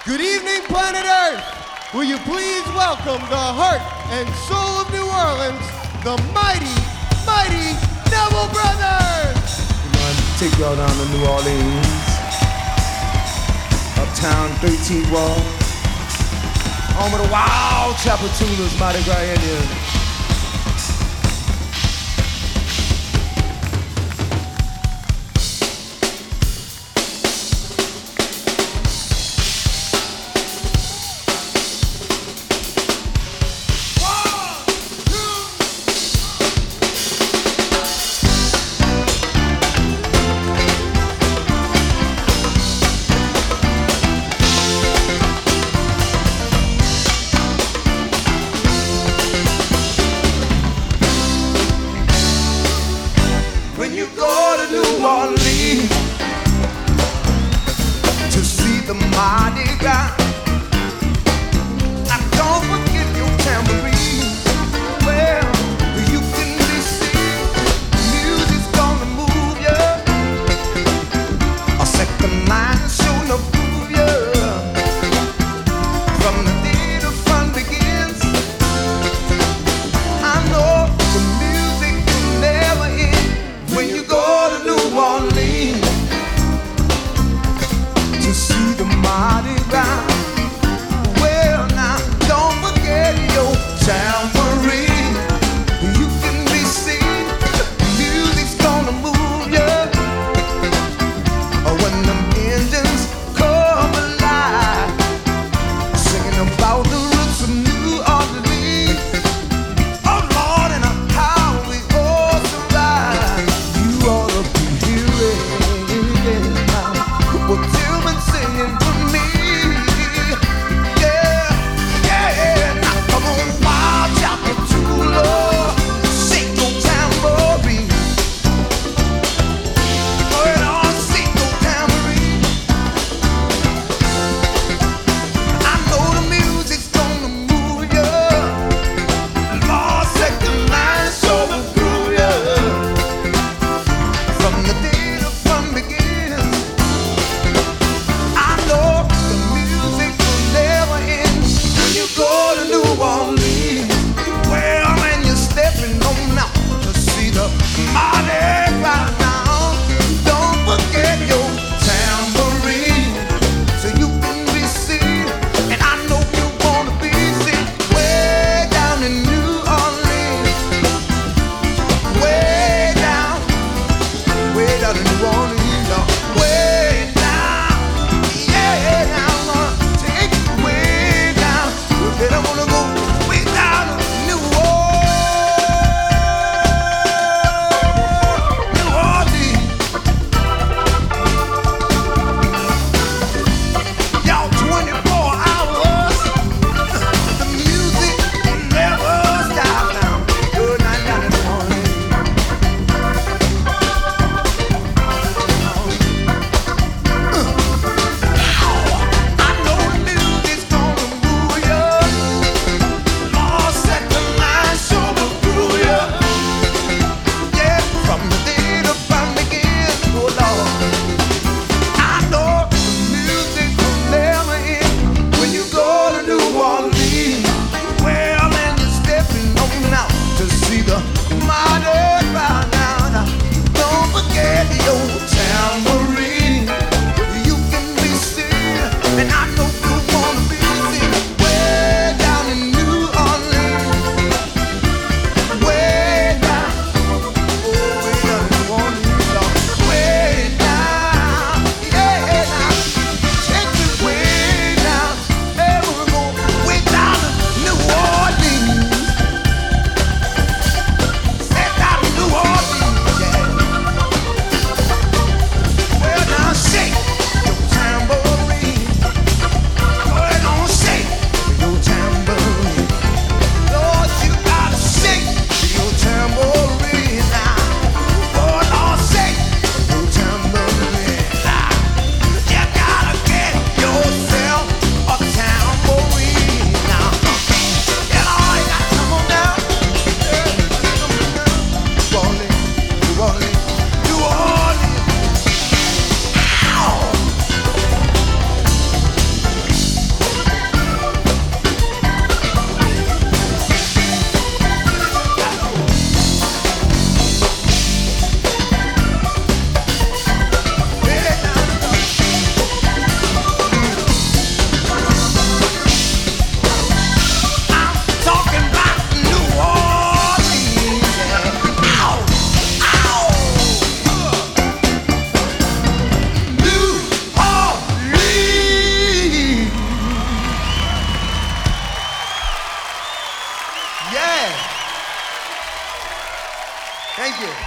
Good evening, planet Earth. Will you please welcome the heart and soul of New Orleans, the mighty, mighty Neville Brothers. We're going to take y'all down to New Orleans, uptown 13th Wall, home of the wild Chapultepec Mardi Gras Indians. When you go to New Orleans to see the Mardi Gras, don't forget your tambourine. Well, you can be seen. Music's gonna move you. A second line sure to prove you. From the day the fun begins, I know the music will never end. When you go to New Orleans to see the Mardi Gras. you.